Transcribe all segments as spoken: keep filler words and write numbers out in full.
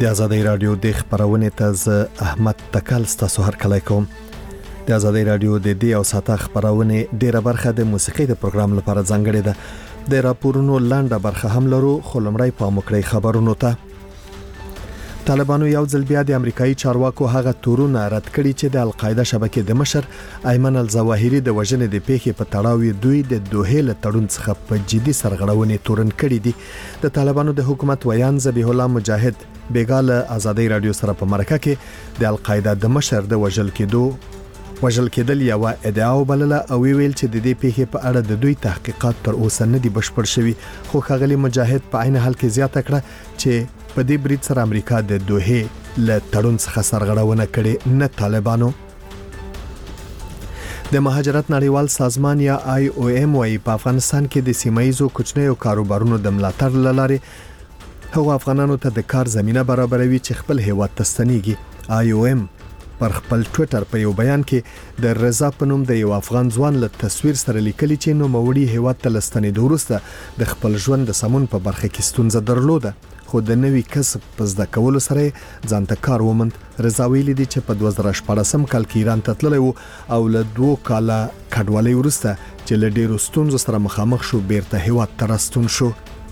د آزادۍ رادیو د خبرونې ته احمد تکل ستاسو هر کله کوم. د آزادۍ رادیو د دې او ساته خبرونه ډیره برخه د موسیقي د پروګرام لپاره ځانګړې ده. د راپورونو لاندې برخه هم لرو، خو لمړی په مکرې خبرونو ته. طالبانو یو ځل بیا د امریکایي چارواکو هغه تورونه رد کړي چې د القاعده شبکې د مشر ایمن الظواهری د وژنې د پیښې په تړاو دوی د دوه له تړون څخه په جدي سرغړونې تورن کړي دي. د طالبانو د حکومت ویان ذبیح الله مجاهد بیګاله آزادۍ رادیو سره په مرکه کې د القاعده د مشر د وژل کېدو وژل کېدل یو ادعا وبلله او ویل چې د دې پیښې په اړه د دوی تحقیقات تر اوسه نه دي بشپړ شوي. خو ښاغلي مجاهد په عین حال کې زیاته کړه چې په دې برید سره امریکا د دوه له تړون څخه سرغړونه کړې نه طالبانو. د مهاجرت نړیوال سازمان یا آی او ایم وايي په افغانستان کې د سیمایزو کوچنیو کاروبارونو د ملاتړ لاري هغو افغانانو ته د کار زمينه برابروي چې خپل هیواد ته ستنېږي. آی او ایم پر خپل ټوئیټر په یو بیان کې د رضا په نوم د یو افغان ځوان له تصویر سره لیکلي چې نو موړي هیواد ته لستنېدو وروسته د خپل ژوند د سمون په برخه کې ستونزه درلوده، خو د نوي کسب په زده کولو سره ځان ته کار وموند. رضا ویلي دی چې په دوه زره شپږم کال کې ایران ته تللی و او له دوه کاله کډوالۍ وروسته چې له ډېرو ستونزو سره مخامخ شو بیرته هیواد ته راستون شو.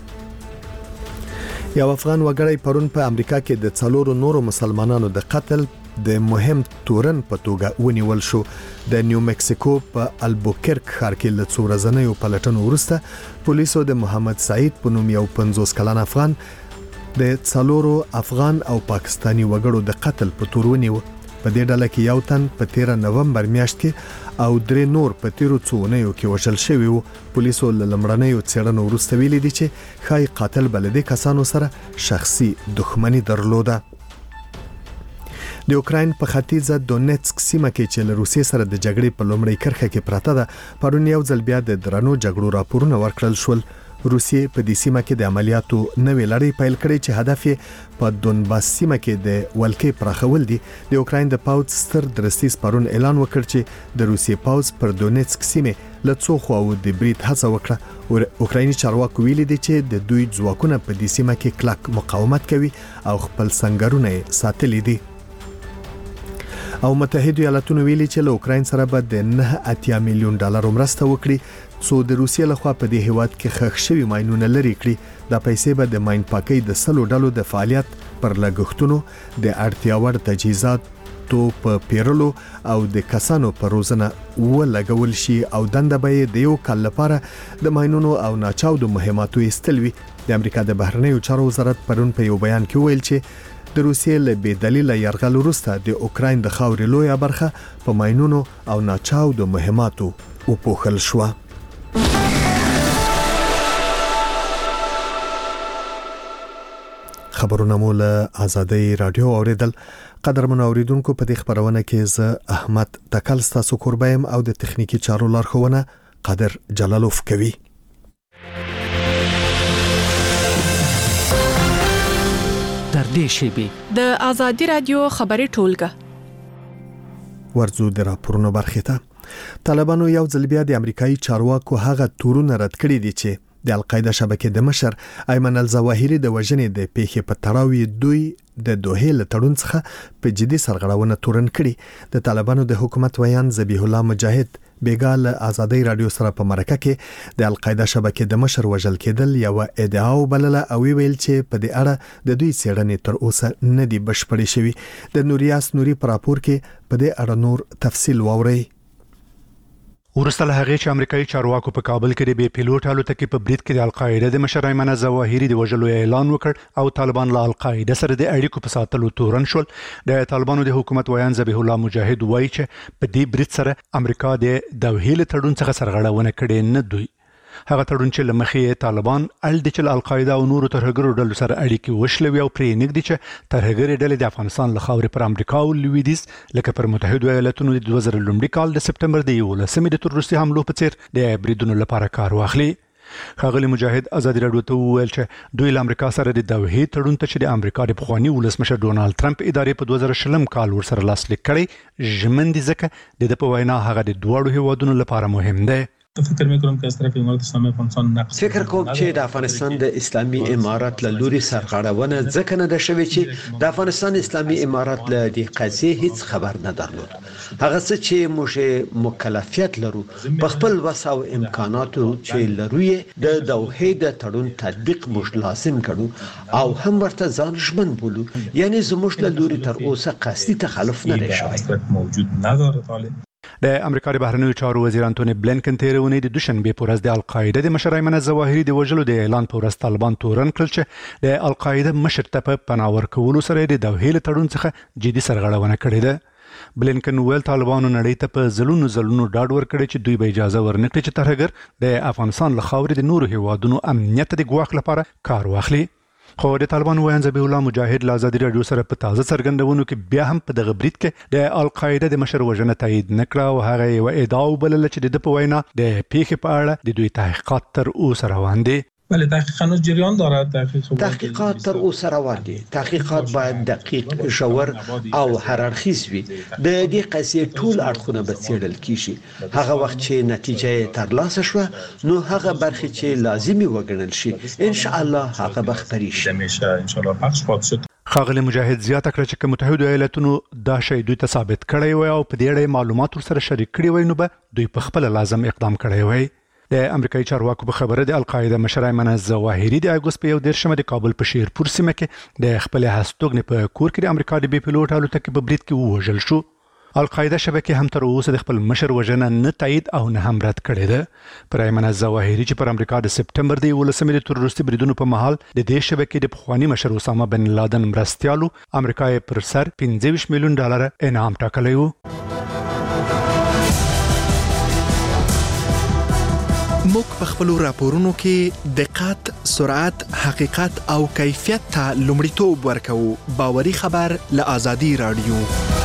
یو افغان وګړی پرون په امریکا کې د څلورو نورو مسلمانانو د قتل د مهم تورن په توګه ونیول شو. د نیو مکسیکو په البوکرک ښار کې له څو ورځنیو پلټنو وروسته پولیسو د محمد سعید په نوم یو پنځوس کلن افغان د څلورو افغان او پاکستانی وګړو د قتل په تور ونیو. په دې ډله کې یو تن په تیره نومبر میاشت کې او درې نور په تیرو څو اونیو کې وژل شوي وو. پولیسو له لمړنیو څېړنو وروسته ویلي دي چې ښایي قاتل به له دې کسانو سره شخصي دښمني درلوده. د اوکراین په ختیځه دونیتسک سیمه کې چې له روسیې سره د جګړې په لومړۍ کرښه کې پراته ده، پرون یو ځل بیا د درنو جګړو راپورونه ورکړل شول. روسیې په دې سیمه کې د عملیاتو نوې لړۍ پیل کړې چې هدف یې په دونباس سیمه کې د ولکې پراخول دي. د اوکراین د پاوځ ستر درستیز پرون اعلان وکړ چې د روسیې پاوځ پر دونیتسک سیمه له څو خواو د برید هڅه وکړه. اوکرایني چارواکو ویلي دي چې د دوی ځواکونه په دې سیمه کې کلک مقاومت کوي او خپل سنگرونه ساتلي دي. او متحده ایالاتونو ویلي چې له اوکراین سره به د نه اتیا میلیون ډالر مرسته وکړي څو د روسیې لخوا په دې هیواد کې ښخ شوي ماینونه لري کړي. دا پیسې به د ماین پاکۍ د سلو ډلو د فعالیت پر لګښتونو، د اړتیا وړ تجهیزاتو په پیرلو او د کسانو په روزنه ولګول شي او دنده به د یو کال لپاره د ماینونو او ناچاودو مهماتو ایستل وي. د امریکا د بهرنیو چارو وزارت پرون په یو بیان کې ویل چې د روسیې له بې دلیله یرغل وروسته د اوکراین د خاورې لویه برخه په ماینونو او ناچاودو مهماتو وپوښل شوه. خبرونه مو له آزادۍ رادیو اوریدل. قدرمن اوریدونکو، په دې خبرونه کې زه احمد تکل ستاسو کوربایم او د تخنیکی چارو لارښوونه قادر جلالوف کوي. در دې شیبې د آزادۍ رادیو خبري ټولګه ورځو د راپورونو برخه ته. طالبانو یو ځل بیا د امریکایي چارواکو هغه تورونه رد کړي دي چې د القاعده شبکې د مشر ایمن الظواهری د وژنې د پیښې په تړاو دوی د دوه له تړون څخه په جدي سرغړونه تورن کړي. د طالبانو د حکومت ویان ذبیح الله مجاهد بیګاله آزادۍ رادیو سره په مرکه کې د القاعده شبکې د مشر وژل کېدل یو ادعا وبلله او ویل چې په دې اړه د دوی څېړنې تر اوسه نه دي بشپړې شوي. د نوریاس نوري پر راپور کې په دې اړه نور تفصیل واورئ. ورسته له هغې چې امریکایي چارواکو په کابل کې د بې پیلوټ الوتکې په برید کې د القاعده د مشر ایمن الظواهری د وژلو اعلان وکړ او طالبان له القاعده سره د اړیکو په ساتلو تورن شول. د طالبانو د حکومت ویان ذبیح الله مجاهد وایي چې په دې برید سره امریکا د دوه له تړون څخه سرغړونه کړې نه دوی. هغه تړون چې لمخې طالبان ال د چل القاعده او نورو ترهګرو ډلو سره اړیکې وشلوي او پرې نګدي چې ترهګري ډلې د افغانستان له خاورې پر امریکا او لویدیز لکه پر متحده ایالاتونو د دوه زره لومړي کال د سپټمبر د یولسمې د تروریستي حملو په څیر د بریدونو لپاره کار واخلي. ښاغلي مجاهد آزادي رادیو ته وویل چې دوی له امریکا سره د دوه تړون ته چې د امریکا د پخواني ولسمشر ډونالد ټرمپ ادارې په دوه زره شلم کال ورسره لاسلیک کړی ژمن دي ځکه د د په وینا هغه د دوړو هیوادونو لپاره مهم دی. فکر میکنم که از طرف امارات اسلامی افغانستان نقص فکر کوم چې د افغانستان د اسلامي امارات له لوري سرغړونه ځکه نه ده شوې چې د افغانستان اسلامي امارات له دې قضیې هیڅ خبر نه درلود. هغه څه چې موږ مکلفیت لرو په خپل وس او امکاناتو چې لرو د دوحې د تړون تطبیق موږ لازم کړو او هم ورته ځان ژمن بولو، یعنی زموږ له لوري تر اوسه قصدي تخلف نه دی شوی. موجود نداره طالب. د امریکا د بهرنیو چارو وزیر انټونی بلینکن تیر اونۍ د دوشنبه په ورځ د القاعده د مشر ایمن الظواهري د وژلو د اعلان په ورځ طالبان تورن کړل چې د القاعده مشر ته په پناه ورکولو سره د دوحې له تړون څخه جدي سرغړونه کړې ده. بلینکن ویل طالبانو نړۍ ته په زلونو زلونو ډاډ ورکړي چې دوی به اجازه ورنکړي چې ترهګر د افغانستان له خاورې د نورو هیوادونو امنیت د ګواښ لپاره کار واخلي. خو د طالبان وایي ذبیح الله مجاهد له ازادي رادیو سره په تازه څرګندونو کې بیا هم په دغه برید کې د القاعده د مشر وژنه تایید نکړه او هغه یو ادعا وبلله چې د په وینا د پیښې په اړه د دوی تحقیقات تر اوسه روان دي. بله تحقیقات جریان دارد. تحقیق تحقیقات تر اوسه روان دي. تحقیقات باید دقیق، ژور او هر اړخیز وي. د دې قضیې ټول اړخونه به څېړل کیږي. هغه وخت چې نتیجه ترلاسه شوه نو هغه برخې چې لازمي وګڼل شي ان شاء الله هغه به خپرې شي. همیشه ان شاء الله پخش خواهد شد. ښاغلي مجاهد زیاته کړه چې متحده ایالاتونو دا شی دوی ته ثابت کړی وي او په دې اړه معلومات ورسره شریک کړي وي نو به دوی په خپل لازم اقدام کړی وي. د امریکایي چارواکو په خبره د القاعده مشر ایمن الظواهري د اګوست په یو دیرشمه د کابل په شیرپور سیمه کې د خپل هستوګنې په کور کې د امریکا د بي پیلوټ الوتکې په برید کې ووژل شو. القاعده شبکې هم تر اوسه د خپل مشر وژنه نه تایید او نه هم رد کړې ده. پر ایمن الظواهري چې پر امریکا د سپټمبر د یولسمې د تروریستي بریدونو په مهال د دې شبکې د پخوانی مشر اسامه بن لادن مرستیالو امریکا یې پر سر پنځه ویشت میلیون ډالر انعام ټاکلی و. موږ په خپل راپورونو کې دقت، سرعت، حقیقت او کیفیت ته لومړیتوب ورکوو. باوري خبر له آزادي رادیو.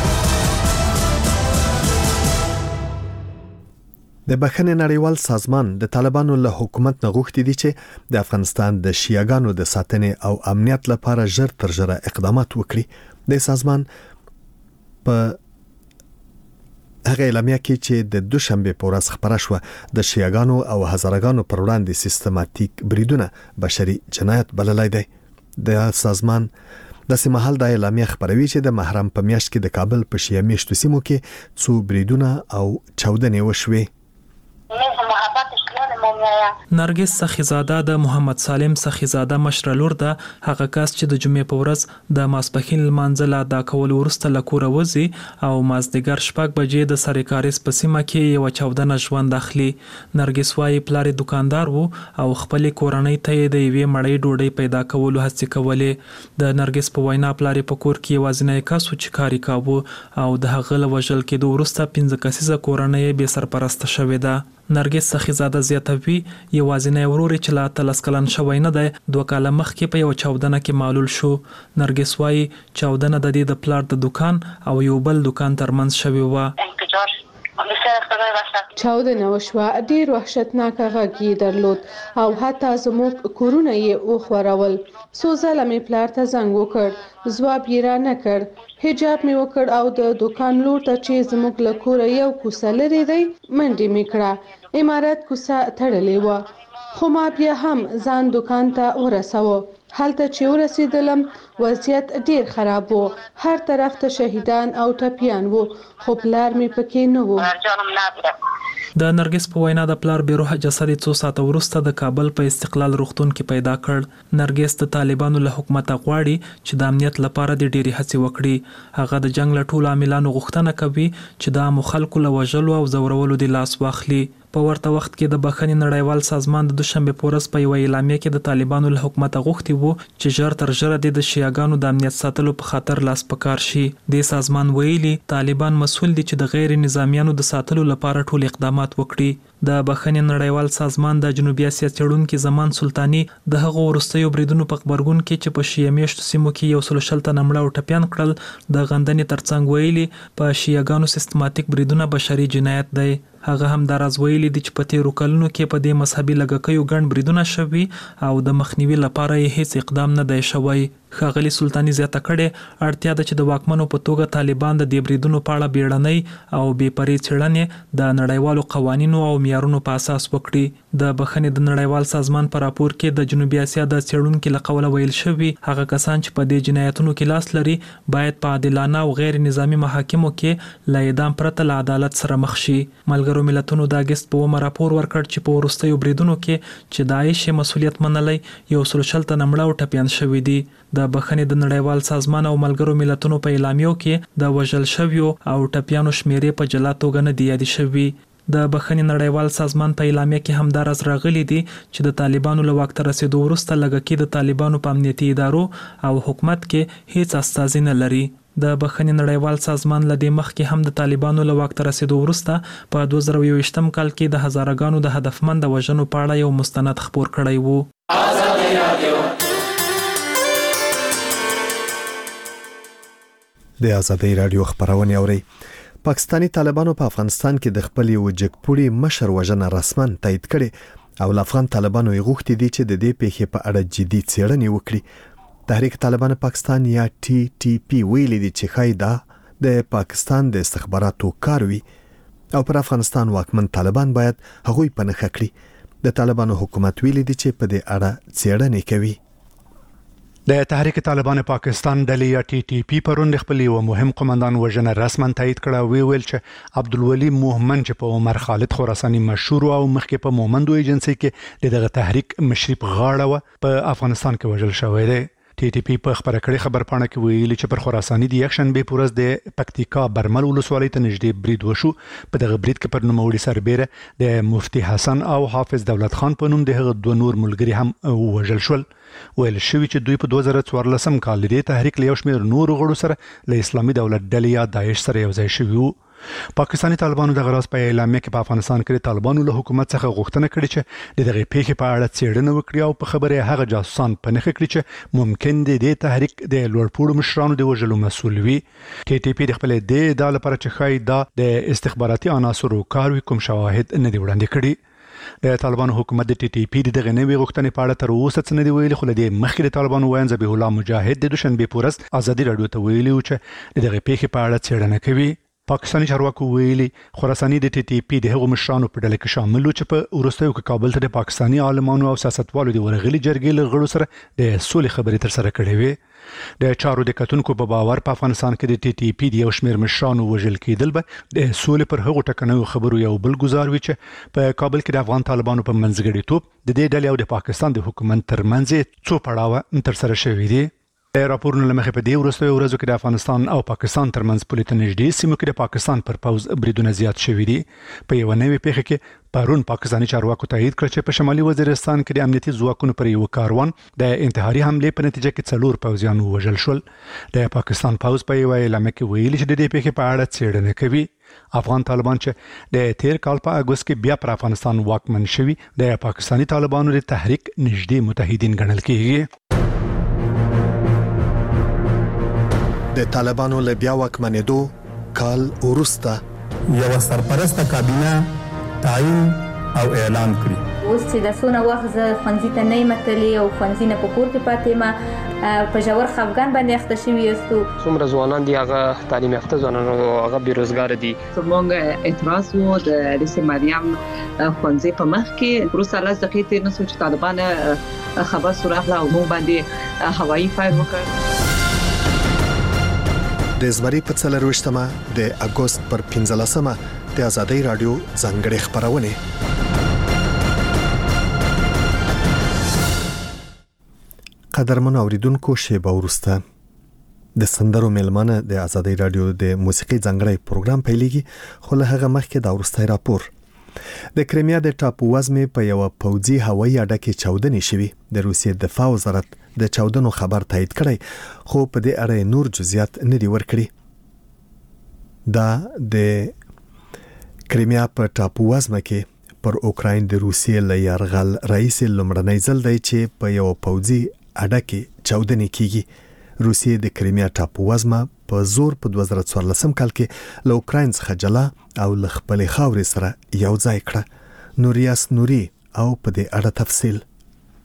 د بخښنې نړیوال سازمان د طالبانو له حکومت نه غوښتي دي چې د افغانستان د شیعاګانو د ساتنې او امنیت لپاره ژر تر ژره اقدامات وکړي. د سازمان په هغه اعلامیه کې چې د دوشنبه په ورځ خبره شوه د شیعاګانو او هزارګانو پر وړاندې سیستماتیک بریدونه بشري جنایت بللای دی. د سازمان د سیمهال د اعلامیه خبروي چې د محرم په میاشت کې د کابل په شیعه میشتو سیمو کې څو بریدونه او چاودنې وشوي. نرګس سخیزاده د محمد سالم سخیزاده مشر لور ده. هغه کس چې د جمعې په ورځ د ماسپښین لمانځه ادا کول وروسته له کوره وځي او مازدیګر شپږ بجې د سرکارس په سیمه کې یو چاودنه ژوند اخلي. نرګس وايي پلار دکاندار وو او خپل کورنۍ ته د یوې مړۍ ډوډۍ پیدا کولو هڅه کولې. د نرګس په وینا پلار په کور کې یوازینی کس و چې کاری کاوه او د هغه له وژل کېدو وروسته پنځه کسیزه کورنۍ به سرپرسته شوې ده. نرګس سخیزاده زیاتوي یوازینی ورور چې لا تلس کلن شوی نه دی دوه کاله مخکې په یو چاودنه کې معلول شو. نرګس وايي چاودنه د دې د پلار د دکان او یو بل دکان ترمنځ شوی و. چاودنه وشوه، ډیر وحشتناک غږ درلود او حتی زموږ کورونه یې وښورول. څو ځله مې پلار ته زنګ وکړ، ځواب یې را نه کړ. حجاب مې وکړ او د دکان لور ته چې زموږ له کوره یو کوڅه لرې دی منډې مې کړه. امارت کوڅه تړلې وه خو ما بیا هم ځان دکان ته ورسوه. هلته چې ورسېدلم وضعیت ډیر خراب و، هر طرف ته شهیدان او ټپیان وو خو پلار مې پکې نه و. د نرګس په وینا د پلار بیروح جسد څو ساعته وروسته د کابل په استقلال روغتون کې پیدا کړ. نرګس د طالبانو له حکومت غواړي چې د امنیت لپاره د ډېری هڅې وکړي. هغه د جنگ له ټولو عاملانو غوښتنه کوي چې د عامو خلکو له وژلو او زورولو د لاس واخلي. په ورته وخت کې د بخښنې نړیوال سازمان د دوشنبه په ورځ په یو اعلامیه کې د طالبانو له حکومت غوښتي وو چې ژر تر ژره د شیعاګانو د امنیت ساتلو په خاطر لاس پکار شي. د سازمان ویلي طالبان مسؤل دي چې د غیر نظامیانو د ساتلو لپاره ټول اقدامات وکړي. د بخښنې نړیوال سازمان د جنوبي اسیا څېړونکي زمان سلطاني د هغو وروستیو بریدونو په خبرګون کې چې په شیعه میشتو سیمو کې یو سل شل تنه مړه او ټپیان کړل د غندنې ترڅنګ ویلي په شیعاګانو سیستماتیک بریدونه بشري جنایت دی. هغه هم دا راز ویلي دي چې په تیرو کلونو کې په دې مذهبي لږکیو ګڼ بریدونه شوي او د مخنیوي لپاره یې هیڅ اقدام نه دی شوی. ښاغلي سلطاني زیاته کړې اړتیا ده چې د واکمنو په توګه طالبان د دې بریدونو په اړه بیړنۍ او بې پرې څېړنې د نړیوالو قوانینو او معیارونو په اساس وکړي. د بخښنې د نړیوال سازمان په راپور کې د جنوبي اسیا د څېړونکو له قوله ویل شوي هغه کسان چې په دې جنایتونو کې لاس لري باید په عادلانه او غیر نظامی محاکمو کې له اعدام پرته له عدالت سره مخ شي. ملګرو ملتونو د اگست په اومه راپور ورکړ چې په وروستیو بریدونو کې چې داعش مسؤلیت منلی یو سل شل تنه مړه او ټپیان شوي دي. د بخښنې د نړیوال سازمان او ملګرو ملتونو په اعلامیو کې د وژل شویو او ټپیانو شمیرې په جلا توګه نه دي یادې شوي. د بخښنې نړیوال سازمان په اعلامیه کې هم دا راز راغلي دي چې د طالبانو له واک ته رسېدو وروسته لږه کې د طالبانو په امنیتي ادارو او حکومت کې هیڅ استازي نه لري. د بخښنې نړیوال سازمان له دې مخکې هم د طالبانو له واک ته رسېدو وروسته په دوه زره یو ویشتم کال کې د هزارهګانو د هدفمند وژنو په اړه یو مستند خپور کړی وو. د آزادۍ رادیو خبرونه اوري. پاکستانی طالبانو په افغانستان کې د خپل یو جګپوړي مشر وژنه رسماً تایید کړي او افغان طالبانو یې غوښتي دي چې د دې پیښې په اړه جدي څېړنې وکړي. تحریک طالبان پاکستان یا ټي ټي پی ویلي دي چې خایدا د پاکستان د استخباراتو کار وي او پر افغانستان واکمن طالبان باید هغوی په نښه کړي. د طالبانو حکومت ویلي دي چې په دې اړه څېړنې کوي. د تحریک طالبان پاکستان ډلې یا ټي ټي پی پرون خپل یو مهم قومندان وژنه رسماً تایید کړه. وی ویل چې عبدالولي مومن چې په عمر خالد خراساني مشهور او مخکې په مومندو ایجنسی کې دغه تحریک مشرف غاړه و په افغانستان کې وژل شوی دی. ټي ټي پی په خبره کړې خبر پاڼه کې ویلي چې پر خراساني د یک شنبه پورز د پکتیکا برمل ولسوالۍ ته نږدې برید وشو. په دغه برید کې پر نوموړي سربېره د مفتی حسن او حافظ دولت خان په نوم د هغه دوه نور ملګري هم وژل شول. ویل شوی چې دوی په دوه زره څوارلسم کال د تحریک له یو شمېر نور غړو سره له اسلامي دولت ډلې یا داعش سره یو ځای شوي وو. پاکستانی طالبانو د غراس په اعلامیه کې په افغانستان کې طالبانو له حکومت څخه غوښتنه کړې چې د دغه پیښې په اړه څېړنه وکړي او په خبره هغه جاسوسان په نښه کړي چې ممکن دي د تحریک د لوړپوړو مشرانو د وژلو مسؤل وي. ټي ټي پی د خپل د ادعا لپاره چې خای دا د استخباراتي عناصرو کار وي کوم شواهد نه دی وړاندې کړي. د طالبانو حکومت د ټي ټي پی دغه نوې غوښتنې په اړه تر اوسه څه نه دی ویلي، خو له دې مخکې د طالبانو وایي ذبیح الله مجاهد د دوشنبه پورز آزادي رادیو ته ویلي چې دغه پیښې په اړه څېړنه کوي. پاکستانی چارواکو ویلي خراساني د ټي ټي پی د هغو مشرانو په ډله کې شامل و چې په وروستیو کې کابل ته د پاکستانی عالمانو او سیاستوالو د ورغلي جرګې له غړو سره د سولې خبرې ترسره کړې وې. د چارو د کتونکو په باور په افغانستان کې د ټي ټي پی د یو شمېر مشرانو وژل کېدل به د سولې پر هغو ټکنیو خبرو یو بل ګزار وي چې په کابل کې د افغان طالبانو په منځګړیتوب د دې ډلې او د پاکستان د حکومت ترمنځ څو پړاوه ترسره شوي دي. د راپورونو له مخې په دې وروستیو ورځو کې د افغانستان او پاکستان ترمنځ پولې ته نږدې سیمو کې د پاکستان پر پوځ بریدونه زیات شوي دي. په یوه نوې پیښه کې پرون پاکستاني چارواکو تایید کړ چې په شمالي وزیرستان کې د امنیتي ځواکونو پر یو کاروان د انتحاري حملې په نتیجه کې څلور پوځیان ووژل شول. د پاکستان پوځ په یوه اعلامیه کې ویلي چې د دې پیښې په اړه څېړنه کوي. افغان طالبان چې د تیر کال په اګوست کې بیا پر افغانستان واکمن شوي د پاکستاني طالبانو د تحریک نږدې متحدین ګڼل کېږي. د طالبانو له بیا واکمنېدو کال وروسته یو سرپرسته کابینه تعیین او اعلان کړی. اوس چې د څونه وخت زه ښوونځي ته نه یم تللی او ښوونځي نه په کور کې پاتې یم، په ژور خفګان باندې اخته شوي یاستو. څومره ځوانان دي هغه تعلیم یافته ځوانان او هغه بیروزګار دي. زموږ اعتراض و د لیسې مریم ښوونځي په مخ کې وروسته لس دقیقې تېر نه شو چې طالبان خبر سراغله او موږ باندې هوایي فایر وکړ. د زمري په څلرويشتمه د اګوست پر پنځلسمه د آزادۍ رادیو ځانګړې خبرونه. قدرمن اوریدونکو، شیبه وروسته د سندرو میلمانه د آزادۍ رادیو د موسیقي ځانګړی پروګرام پیلېږي، خو له هغه مخکې د وروستي راپور. د کریمیا د ټاپو وزمې په یو پوځي هوایي اډه کې چاودنې شوي. د روسیې دفاع وزارت د چاودنو خبر تایید کړی، خو په دې اړه نور جزئیات نه دي ورکړي. دا د کریمیا په ټاپو وزمه کې پر اوکراین د روسیې له یرغل رئیس لومړنی ځل دی چې په یو پوځي اډه کې چاودنې کیږي. روسیې د کریمیا ټاپو وزمه په زور په دوه زره څوارلسم کال کې له اوکراین څخه جلا او له خپلې خاورې سره یو ځای کړه. نوریاس نوري او په دې اړه تفصیل.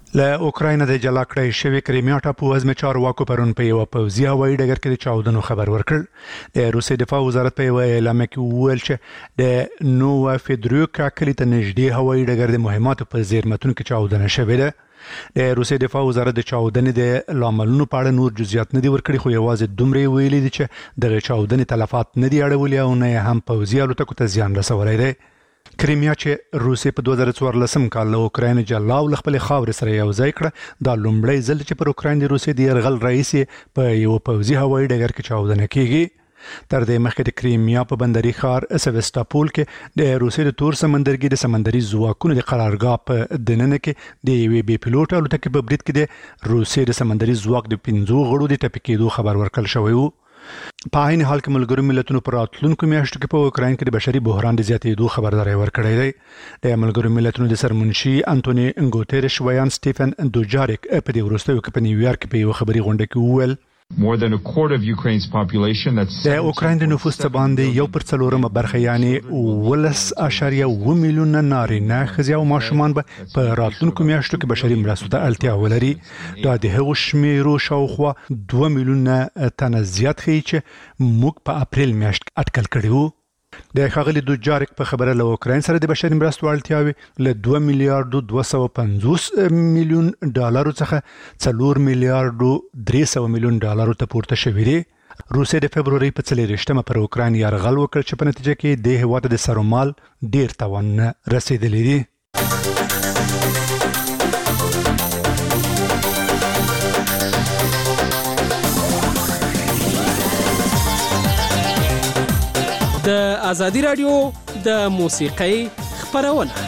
له اوکراین د جلا کړی شوی کریمیا ټاپو عزم چارواکو پرون په یو پوځي هوایي ډګر کې د چاودنو خبر ورکړ. د روسي دفاع وزارت په یو اعلان کې وویل چې د نووا فیدروکا کلی ته نږدې هوایي ډګر د مهماتو په زیرمتون کې چاودنه شوې ده. د روسي دفاع وزارت د چاودنې د لاملونو په اړه نور جزئیات نه دي ورکړي، خو یوازې دومره ویلي دي چې د چاودنې تلفات نه دي اړولي او نه هم پوځي الوتکو ته زیان رسولی دی. کریمیا چې روسي په دوه زره څوارلسم کال له اوکراین جلا او خپل خاورې سره یو ځای کړه، دا لومړی ځل چې پر اوکراین د روسي د يرغل رئیس په یو پوځي هوایي ډګر کې چاودنه کیږي. تر دې مخکې د کریمیا په بندري ښار سیواستوپول کې د روسي د تور سمندرګي د سمندري ځواکونو د قرارګاه په دننه کې د یوې بې پیلوټ الوتکې په برید کې د روسي د سمندري ځواک د پنځو غړو د ټپي کېدو خبر ورکړل شوی و. په عین حال کې ملګرو ملتونو پر راتلونکو میاشتو کې په اوکراین کې د بشري بحران د زیاتېدو خبرداری ورکړی دی. د ملګرو ملتونو د سرمنشي انټونی ګوتيريش ویان سټيفن دوجاریک په دې وروستیو کې په نیویارک کې په یو خبري غونډه کې وویل More than a quarter of Ukraine's population, that's د اوکراین د نفوس څخه باندې یو پر څلورمه برخه یعنی ولس اشاریه و میلیونه نارینه ښځې او ماشومان به په راتلونکو میاشتو کې بشري مرستو ته اړتیا ولري. دا د هغو شمیرو شاوخوا دوه میلیونه تنه زیات ښیي چې موږ په اپریل میاشت اټکل کړي وو. د ښاغلي دوجاریک په خبره له اوکراین سره د بشري مرستو اړتیاوې له دوه میلیارډو دوه سوه پنځوس میلیون ډالرو څخه څلور میلیارډو درې سوه میلیون ډالرو ته پورته شوي دي. روسیه د فبروري په څلېرویشتمه پر اوکراین یرغل وکړ چې په نتیجه کې د هېواد د سرومال ډیر تاوان رسېدلی دی. د ازادي رادیو د موسیقۍ خبرونه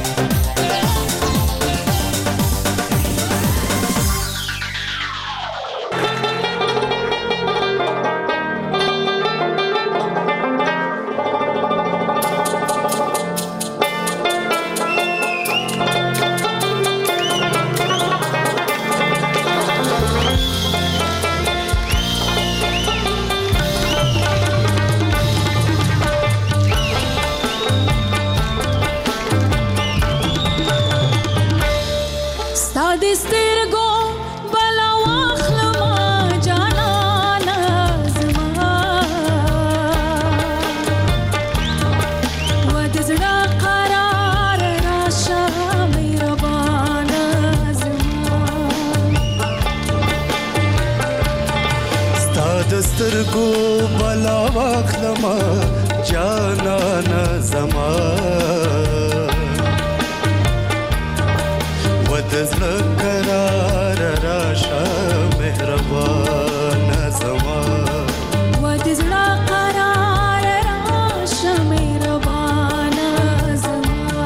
سترګو بلا واخلما جانانا زما ودزړه قرار راشه مهربان زما ودزړه قرار راشه مهربان زما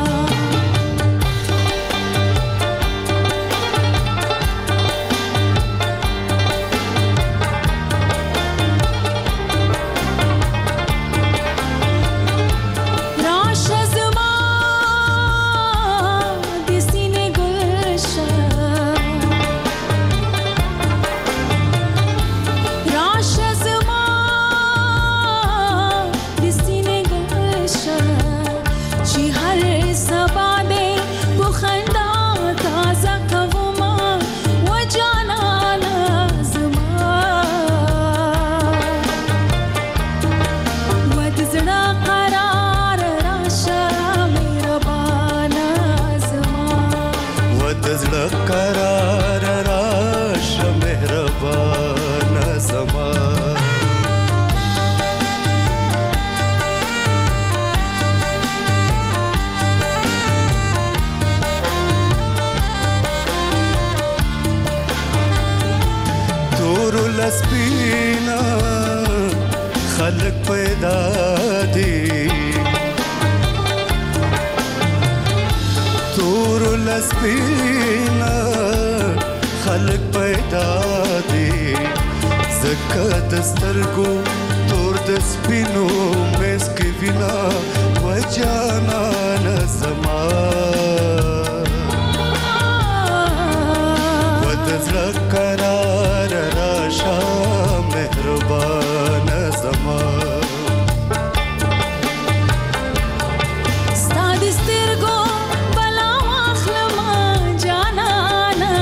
سپینا خلق پیدا دی تور لسپینا خلق پیدا دی زکه دسترګو تور د سپینو مس کې وینا وجانا نسما ودزړه قرار راشه مهربان زما ستاد سترګو بلا واخلما جانانا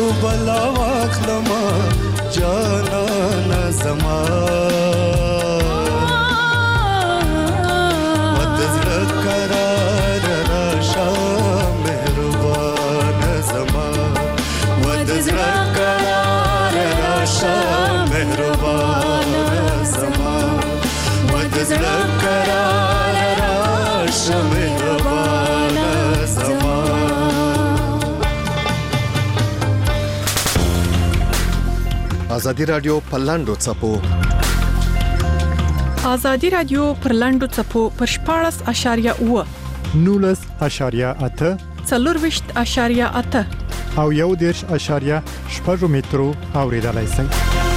بلا واخلما جانانا زما ودزل قرار راشا مهربان زما ودزل قرار راشا مهربان زما ودزل قرار راشا مهربان زما. ازادي رادیو په لاندو چپو ازادي رادیو پر لاندو چپو پر شپاړس اشاریه اوه نولس اشاریه اته څلورویشت اشاریه اته او یو دیرش اشاریه شپږ مترو اوریدلای شئ.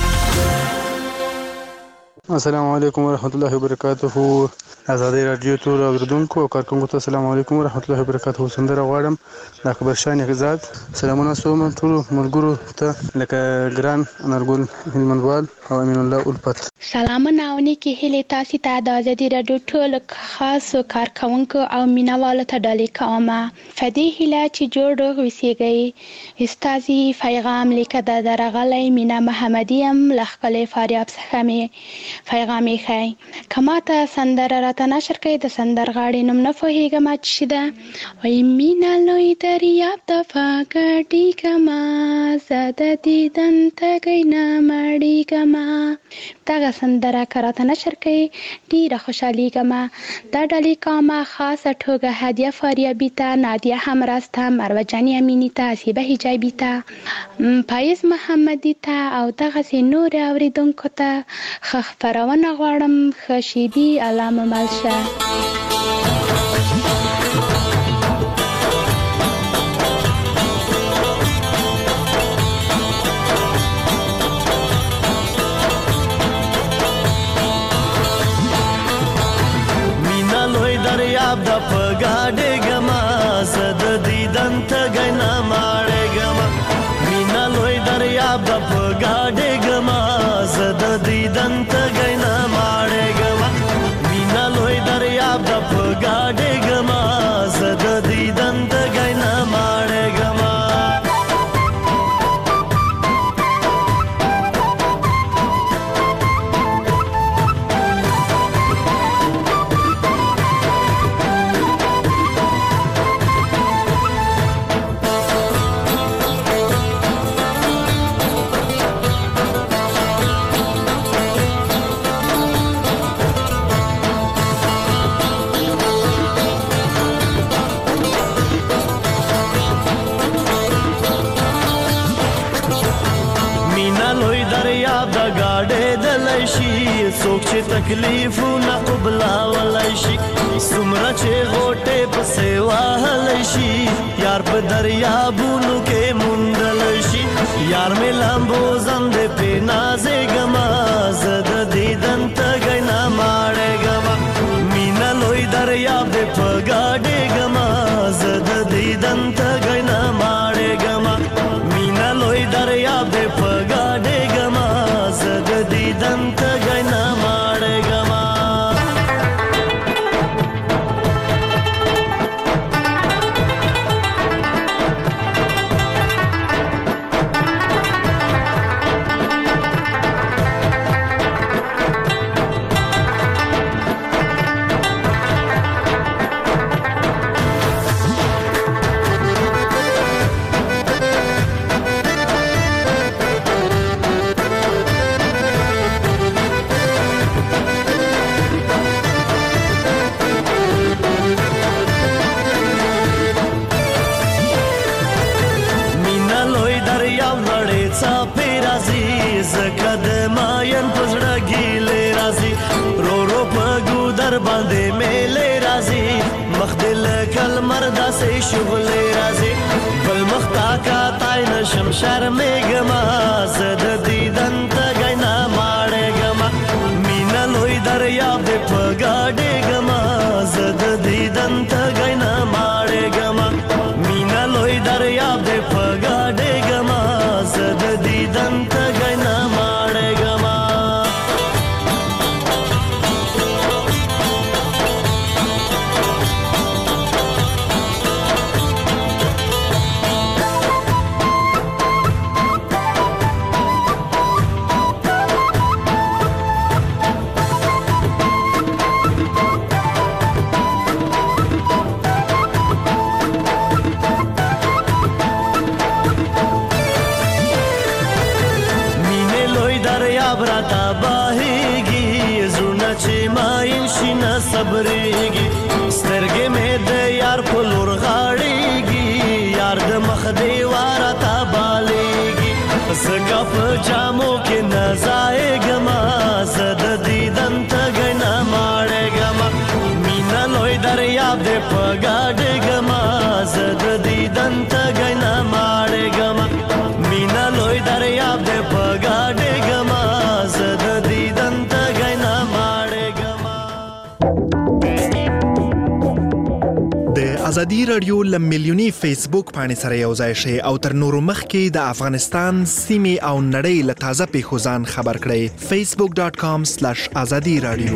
السلام علیکم ورحمۃ اللہ وبرکاتہ. ازادي رادیو ټول اوریدونکو او کارکونکو ته السلام علیکم ورحمۃ اللہ وبرکاتہ. سندره غواړم د اکبر شاه نهزاد سلامونه سوم ټول ملګرو ته لکه ګران انرګل هلمندوال او امین الله الفت. سلامونه او نیکی هیله تاسو ته د ازادي رادیو ټول خاص کارکونکو او مینوالو ته ډالۍ کوم. فدی هیله چې جوړ وسیږي استازي پیغام لیکه د درغلې مینا محمدیم لخکله فاریاب څخه می پیغام یې خای کما ته سندره راته نشر کوي د سندرغاړي نوم نه پوهیږم چې ده وای مینا لوی دریاب د فاګټی کما زده دیدن تګینا مړی کما دا سندره راته نشر کوي ډیره خوشحالي کما دا ډالۍ کوم خاصه توګه هدیه فاریابی ته نادیه همراسته مروجانی امینی ته سیبه حجابی ته پایز محمدی ته او دغه سي نور اوریدونکو ته خبرونه غواړم خشيبي علامه مالشه. مینا لوی دریاب د پګاډه ګما زد دیدن ته غنا ماړه ګما مینا لوی دریاب د پګاډه ګما زد دیدن ته غنا ماړه ګما مینا لوی دریاب د پګاډه ګما زد دیدن ته غنا ماړه ګما. څوک چې تکلیفونه قبلا ولای شي سمره چې غوټه په سیوا هلای شي یار په دریابونو کې مونډل شي یار مې لامبو زم دې په نازې ګما زد دیدن ته غنا ماړه ګما مینا لوی دریاب دې په گاډه ګما زد دیدن ته غنا ماړه ګما مینا لوی دریاب دې په گاډه ګما زد دیدن ته غنا ماړه ګما. باندې میلې راځي مخدل کل مردا سي شغلې راځي بل مختا کا تای نشم شرمېګما زد دیدن ته غنا ماړېګما مینا لوی دریاب دې په گاډېګما زد دیدن ته غنا ماړېګما مینا لوی دریاب دې په گاډېګما زد دیدن ته غنا ماړېګما. صبرېږي سترګې مې د یار په لور غاړېږي یار د مخ دیواره تا بالېږي زګه په جامو کې نه ځایږما زه د دیدن تږی نه ماړېږما مینه لوی دریاب دی په ګاډېږما زه د دیدن تږی نه ماړېږما مینه لوی دریاب دی په ګاډېږما زه د دیدن تږی نه ماړېږما. د ازادي رادیو له میلیوني فیسبوک پاڼې سره یو ځای شئ او تر نورو مخکې د افغانستان سیمې او نړۍ له تازه پیښو ځان خبر کړئ. فیسبوک ډاټ کام سلیش ازادي رادیو.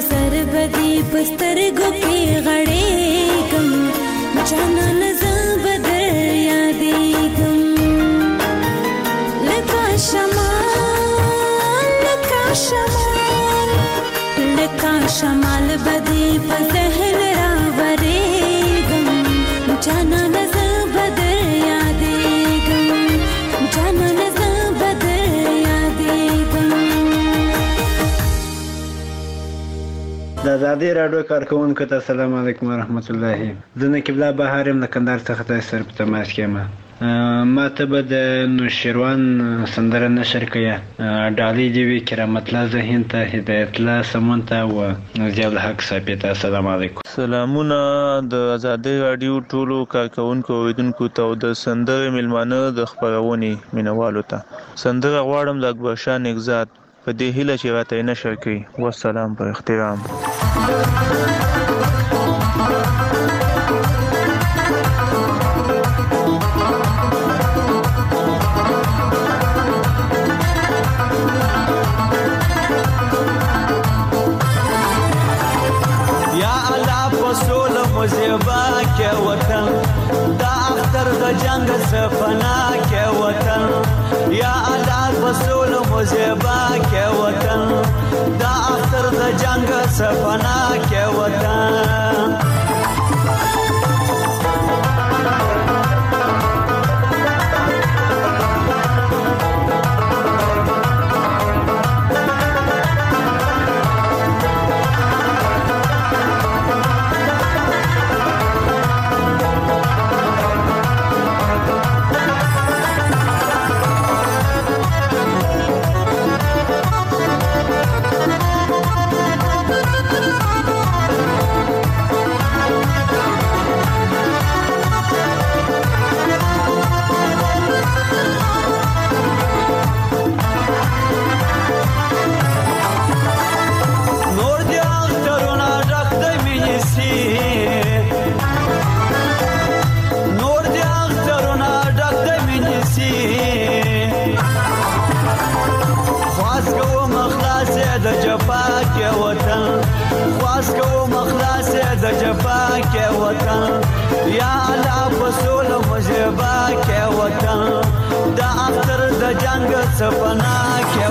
سر بدی پسترګو کې غړېږم جانان زه بدر یادېږم لکه شمال لکه شمال لکه شمال بدی په ذهن راورېږم جانان زه بدر یادېږم جانان زه بدر یادېږم. د آزادۍ راډیو کارکوونکو ته السلام علیکم ورحمت الله. زه نقیب الله بهار یم له کندهار څخه تاسو سره په تماس کې یم. ما ته به د نوشیروان سندره نشر کړه ډالۍ دې وي کرامت الله ذهین ته هدایت الله سمون ته او ضیاء الحق صاحب ته السلام علیکم. سلامونه د آزادۍ راډیو ټولو کارکوونکو اوریدونکو ته او د سندرې میلمانه د خپرونې مینوالو ته سندره غواړم د اکبر شاه نګزاد په دې هیله چې راته یې نشر کړي. والسلام په احترام. مزیبا کې وطن دا اختر د جنگ سفنا کې وطن یا الله رسول مزیبا کې وطن دا اختر د جنگ سفنا کې وطن सपना के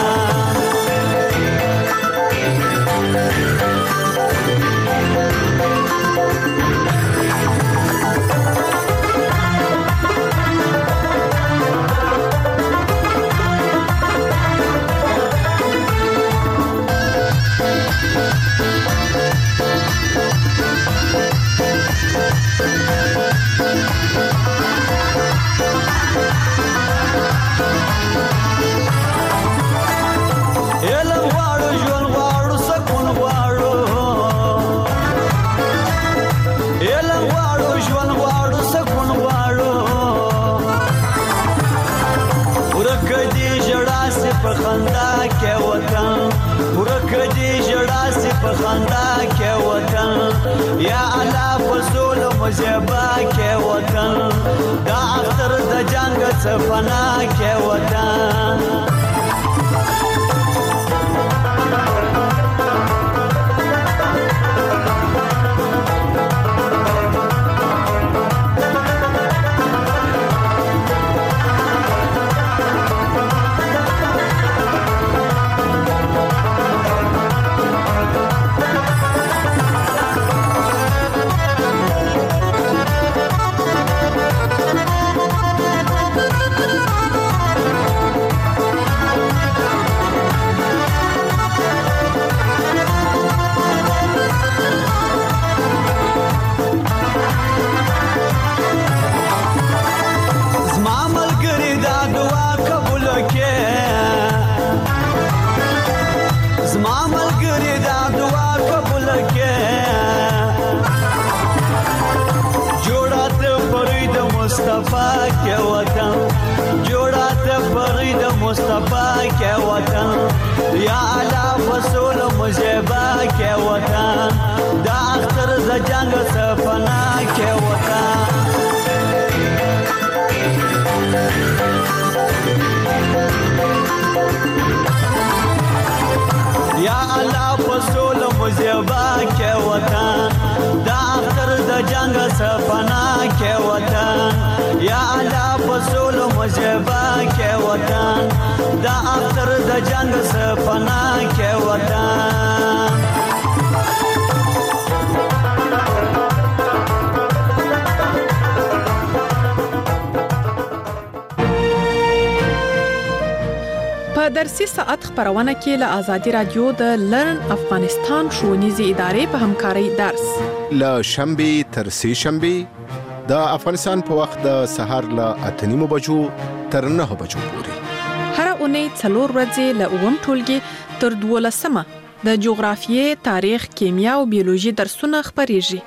خندا کې وطن یا الله فضل مزیبا کې وطن دا اختر د جنگ سفنا کې وطن مصطفی کے وطن یا اعلی فصول مزیبا کے وطن دا اختر ز جنگ سفنا کے وطن یا اعلی فصول مزیبا کې وطن دا اختر د جنگ سپنا کې وطن یا الله فصول مزیبا کې وطن دا اختر د جنگ سپنا کې وطن په درسي ساعت خبرونه کې له آزادي رادیو د لرن افغانستان ښوونیزې ادارې په همکارۍ درس له شنبه تر سه شنبه د افغانستان په وخت د سهار له اته نیمو بجو تر نه بجو پورې هر اونۍ څلور ورځې له اووم ټولګي تر دولسمه د جغرافیې، تاریخ، کیمیا او بیولوژي درسونه خبريږي.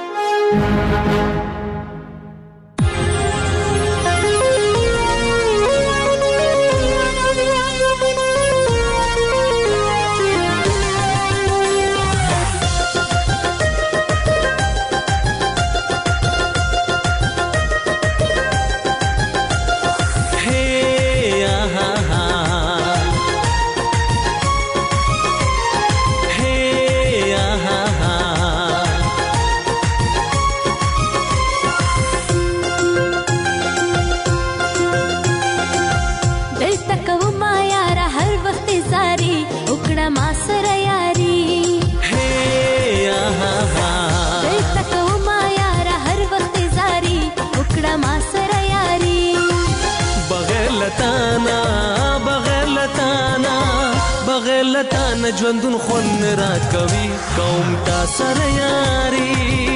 ژوندون خون را کوي قوم تا سره یاري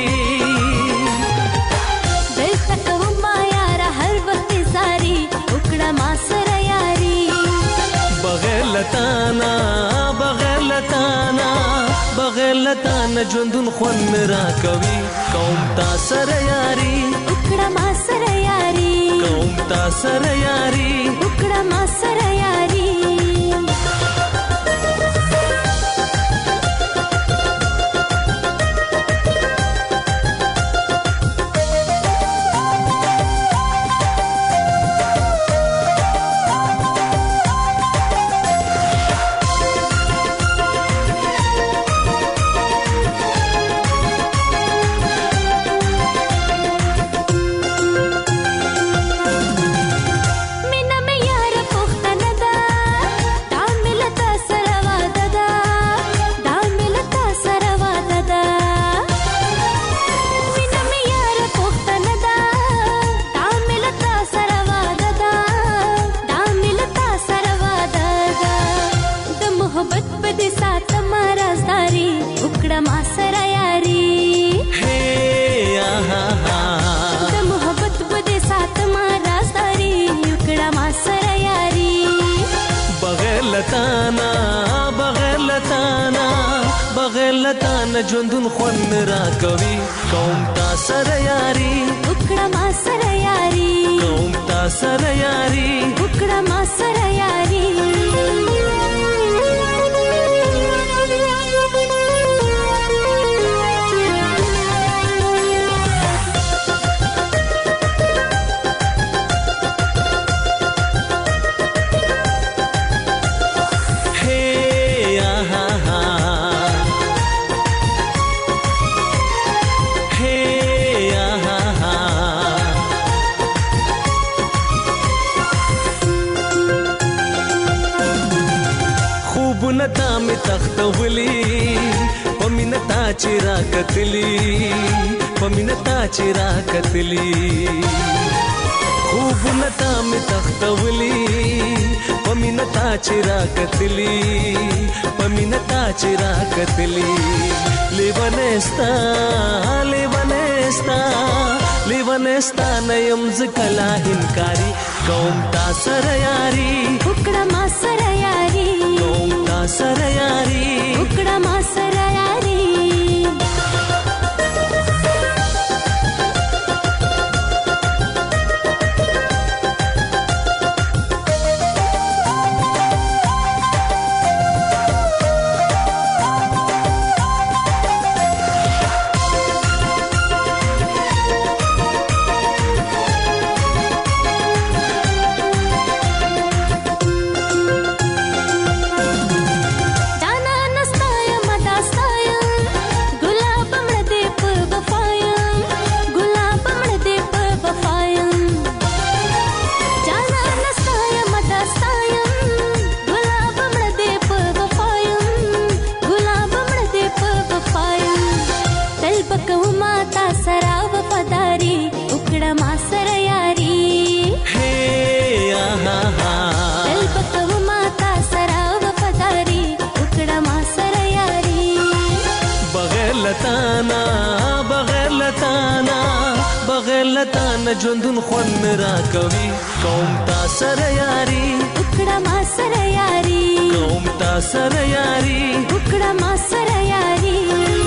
دلته کوم ما یار هر وخت ساري وکړه ما سره یاري بغیر لتانا بغیر لتانا بغیر لتانا ژوندون خون را کوي قوم تا سره یاري وکړه ما سره یاري قوم تا سره یاري وکړه ما سره یاري ژوندون خون را کوي قوم تا سره یاري وکړه ما سره یاري قوم تا سره یاري وکړه ما سره یاري تختولی پمینتا چیرا کتلی پمینتا چیرا کتلی خوب نتا می تختولی پمینتا چیرا کتلی پمینتا چیرا کتلی لیونستا لیونستا لیونستا نیم زکلا هنکاری قوم تا سره یاری وکړه ما سره یاري قوم تا سره یاري وکړه ما سره یاري دانا نستا لتانا بغیر لتانا بغیر لتانا ژوندون خوند راکوي کوم تا سره یاري وکړه ما سره یاري کوم تا سره یاري وکړه ما سره یاري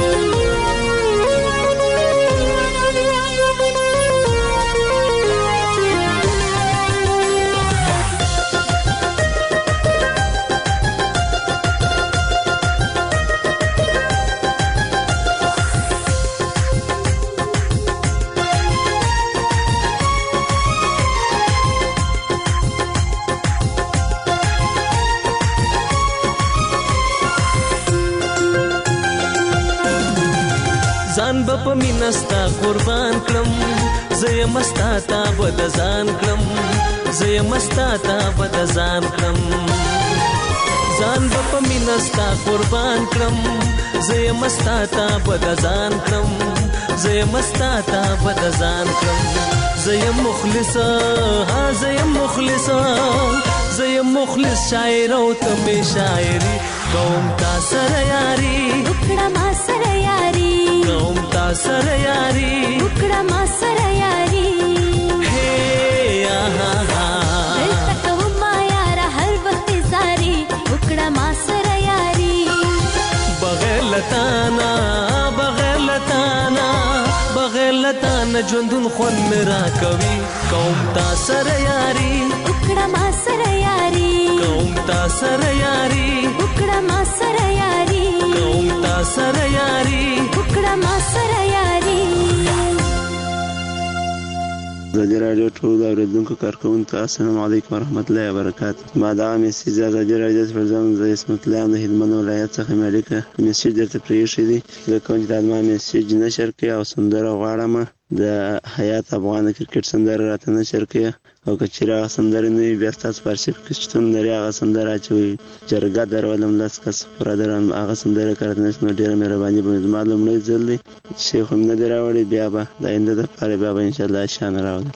ځان به په مینه ستا قربان کړم زه یم ستا ته به د ځان کړم زه یم ستا ته به د ځان کړم ځان به په مینه ستا قربان کړم زه یم ستا ته به د ځان کړم زه یم ستا ته به د ځان کړم زه یم مخلصه ها زه یم مخلصه زه یم مخلص شاعر او ته مې شاعري کوم تا سره یاري وکړه ما سره یاري کوم تا سره یاري وکړه ما سره یاري هي آها ها دلته کوم ما یار هر وخت زاري وکړه ما سره یاري بغیر لتانا بغیر لتانا بغیر لتانا ژوندون خوند راکوي کوم تا سره یاري وکړه ما سره یاري کوم تا سره یاري وکړه ما سره یاري کوم تا سره یاري وکړه ما سره یاري ازادي راډیو ټول اوریدونکو کارکونکو السلام علیکم ورحمت الله وبرکاته. ما دا میسج ازادي راډیو د فرزان د اسمت الله د هلمند ولایت څخه ملکه میسج درته پریښی دی د کوم د ما میسج نشر کړي او سندره غواړم د حیات افغان کرکټ سندره راته نشر کړي او کچېره سندره نه بیا تاسو پارسي کښتون لري هغه سندره چوي جرګه درولم لاس کس پر درن هغه سندره کړنه نو ډیره مهرباني به معلوم نه ځلې شیخ هم نه دراوړي بیا به د آینده لپاره بیا به ان شاء الله شان راوړي.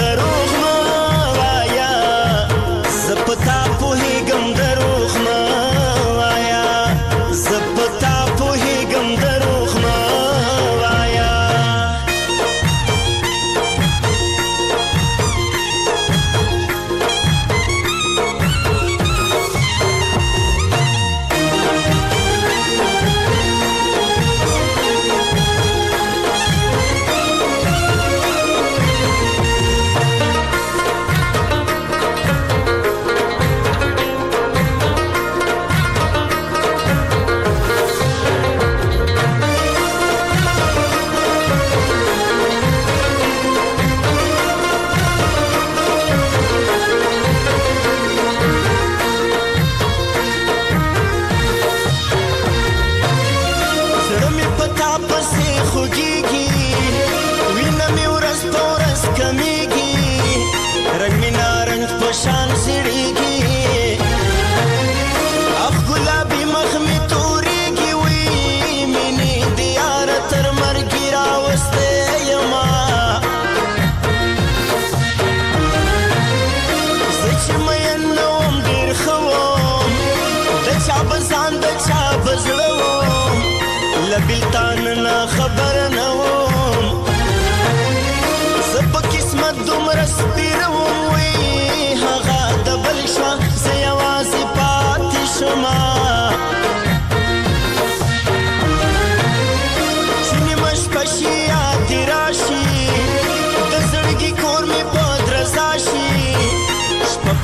زپتا په هیګم دروغ ما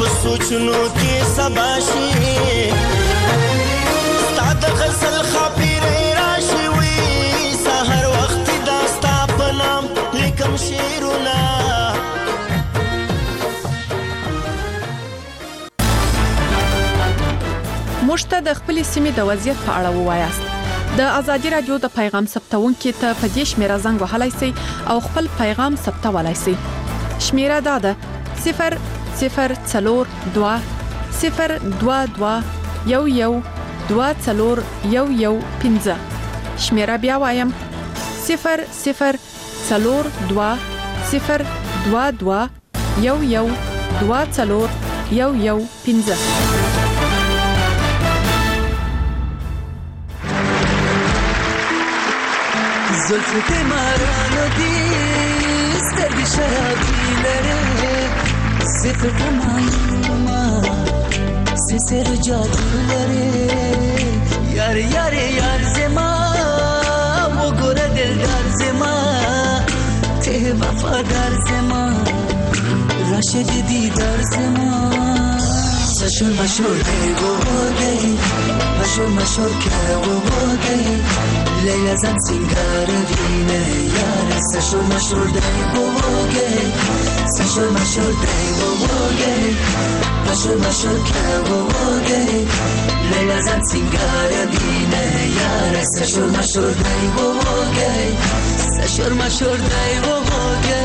سوچونو کې سبا شي ستا د غزل خاپیرې راشي وي سحر وخت دا ستا په نام لیکم شعرونه موږ ته د خپلې سیمې د وضعیت په اړه ووایاست. د ازادي رادیو د پیغام ثبتونکو ته په دې شمیره زنګ وهلای شئ او خپل پیغام ثبتولای شئ. شمیره دا ده صفر صفر څلور دوه صفر دوه دوه یو یو دوه څلور یو یو پنځه. شمیره بیا وایم صفر صفر څلور دوه صفر دوه دوه یو یو دوه څلور یو یو پنځه. زلفت مرانو دی سترگی شرابی لره صفر کمایوما سسر جادو لره یار یار یار زما و گره دلدار زما ته وفادار زما راشد دیدار زما سشور مشور دی و دی مشور مشور که و دی لیلا زن سنگار دینه یار سشور مشور دی بوگه سشور مشور دی بوگه مشور مشور که بوگه لیلا زن سنگار دینه یار سشور مشور دی بوگه سشور مشور دی بوگه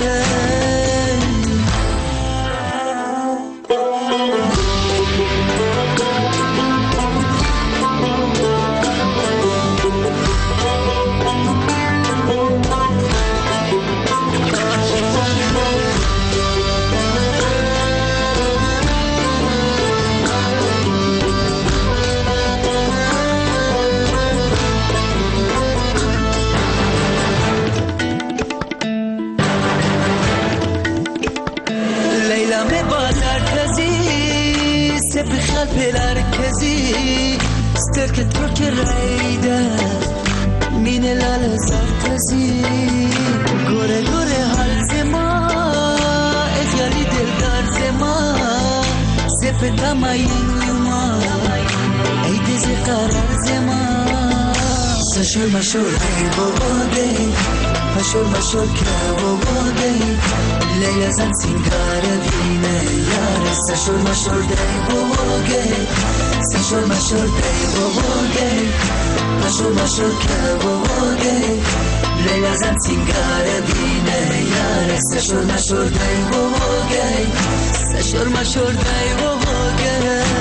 بخل بالاركزي ستركت برك الرعيدة مين الال زرتزي غوري غوري هالزما اتيالي دلدار زما سفتا ماين يوما ايدي زي قرار زما سشور مشور هاي بوغودي مشور مشور كاوغودي ليلة زن سنگار دينه يار سشور مشور دي بوغي سشور مشور دي بوغي مشور مشور كاوغي ليلة زن سنگار دينه يار سشور مشور دي بوغي سشور مشور دي بوغي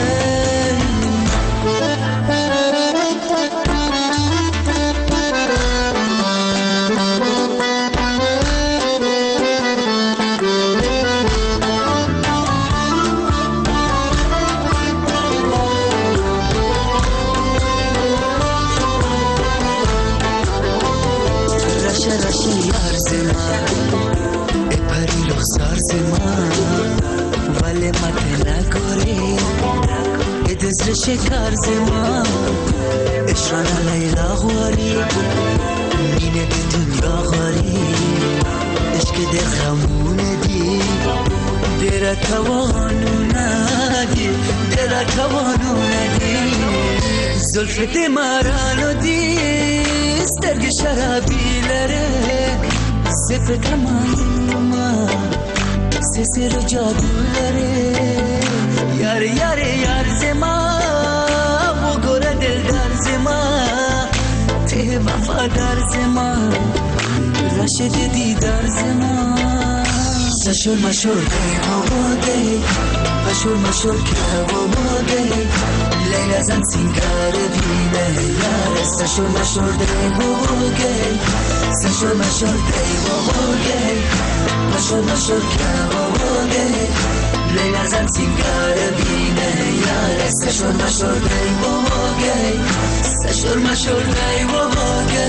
شکار زمان اشرانا لیلا غواری مینه به دنیا غاری عشق ده خمونه دی دیره توانونه دی دیره توانونه دی زلفت مرانو دی سترگ شرابی لره صفت مایوما سسر جادو لره یار یار یار زما و گره دلدار زما ته وفادار زما راشد دیدار زما سشور مشور دی بوگه مشور مشور که بوگه لیلا زن سنگار دینه یار سشور مشور دی بوگه سشور مشور دی بوگه مشور مشور که بوگه لیلا زن سنگار دینه یار سشور مشور دی بوگه سشور مشور دی بوگه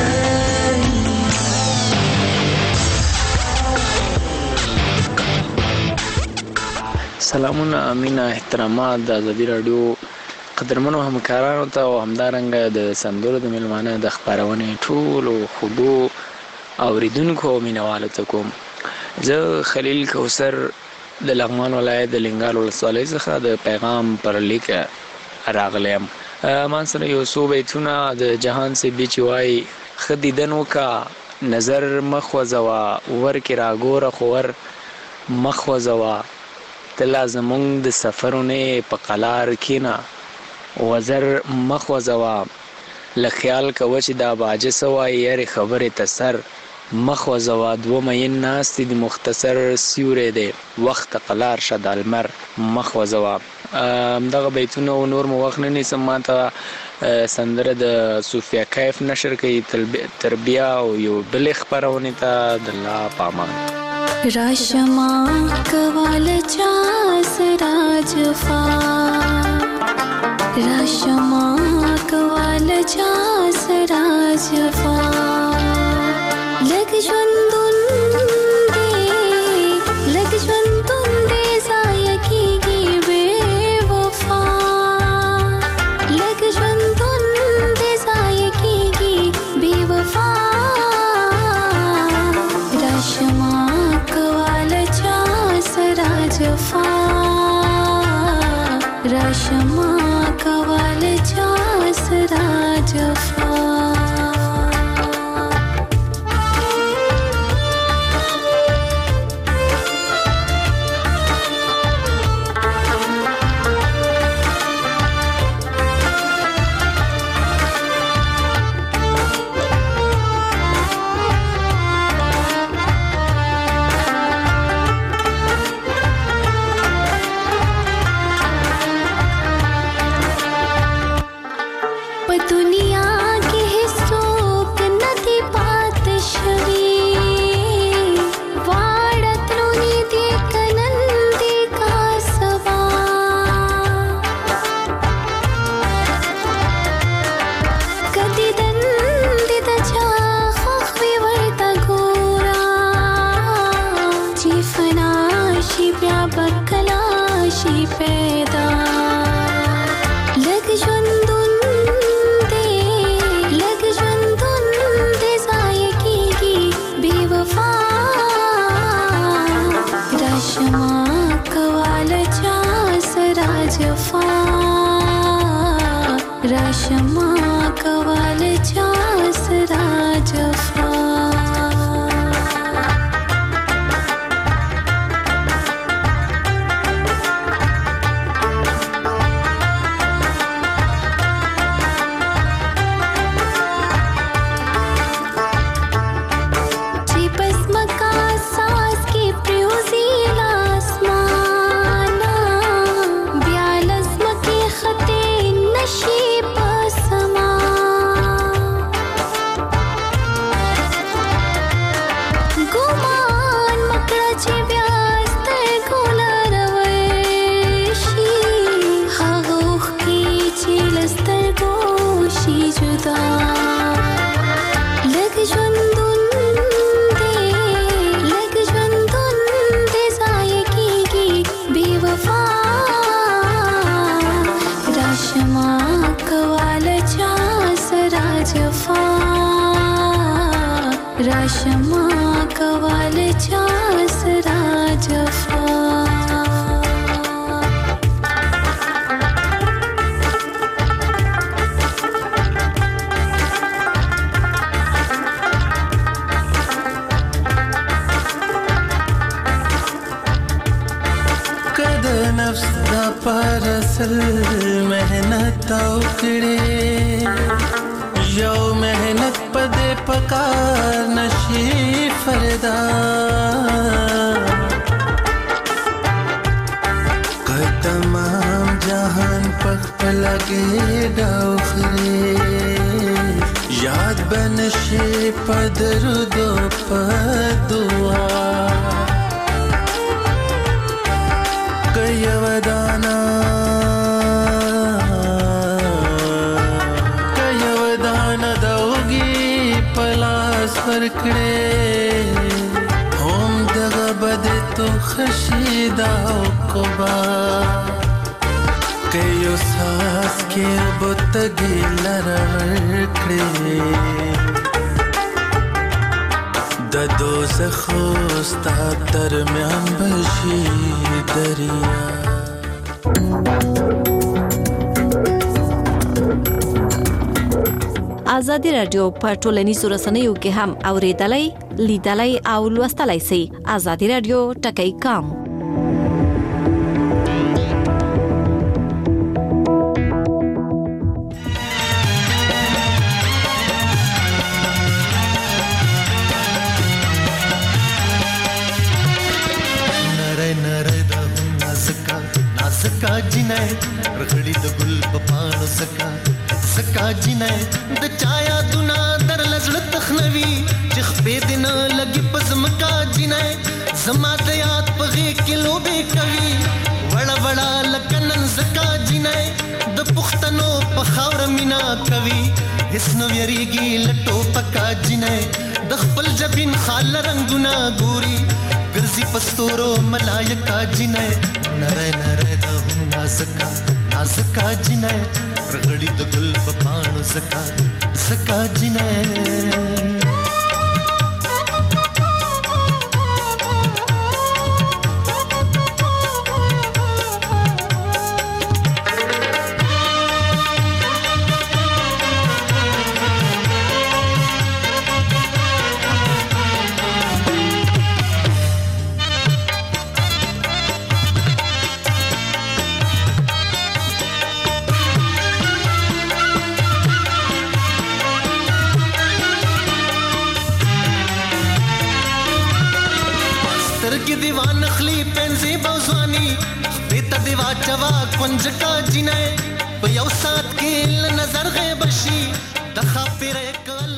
سلامونه امینه احترامات د ازادي رادیو قدرمنو همکارانو ته او همدارنګه د سندرو د ملمانه د خبرونه ټول او خودو اوریدونکو مینوالو ته کوم زه خلیل کوثر د لغمان ولایت د لنګال ولسوالۍ څخه د پیغام پر لیک راغلی یم. مان سره یو څو بیتونه د جهان سیبي چې وایي ښه دیدن وکړه نظر مخ وځوه ورکې راګوره خو ور مخ وځوه ته لا زمونږ د سفرونه په قلار کښېنه وزر مخ وځوه له خیال کوه چې دا به عاجزه وایي یارې خبرې ته سر مخ وځوه دوه مین ناستې د مختصر سیوری دی وخت قلار شه د المر مخ وځوه. همدغه بیتونه او نور مو وخت نه نیسم. ما ته سندره د صوفیا کیف نشر کوي تربیه او یو بلې خپرونې ته د الله په امان. راشما کوال چا سرا جفا راشما کوال چا سرا جفا لگ ژوندون دې لگ ژوندون دې ضایع کېږي بې وفا لگ ژوندون دې ضایع کېږي بې وفا راشما کوال چا سرا جفا راشما کوال چا سرا جفا रशमा कवाल जा सरा जफा रशमा कवाल जा सरा जफा कद नफ्स दा परसल मेहनत उकड़े यो मेहनत पदे पकार नशी फरदा तमाम जहान पख लगे डोखरे याद बनशे पदर दो पदुआ कयवदाना परकड़े होम दगा बदे तो खशीदा कोबा कयो सास के बुतगी लरकड़े د دوزخ ستا درمیان بشي دریا ازادي رادیو په ټولنیزو رسنیو کې هم اوریدلای لیدلای او لوستلای شئ. ازادي رادیو ټکی کام سکا جنای رغړی د ګل په پاڼو سکا سکا جنای د چایا دنا در لزړ تخنوي چې خپې دنا لګي پزمکا جنای زما د یاد په غي کلو به کوي وړا وړا لکنن زکا جنای د پښتنو په خاور مینا کوي هیڅ نو یریږي لټو پکا جنای د خپل جبین خال رنگونه ګوري ګرځي پستورو ملایکا جنای نره نره د نازکا نازکا جنای رغړی د ګل په پاڼو زکا زکا جنای دیوان خلی پنځي بوزواني بیت دیوا چوا کنج کا جنای په یو سات کې نظر غیب شي د خاطر کل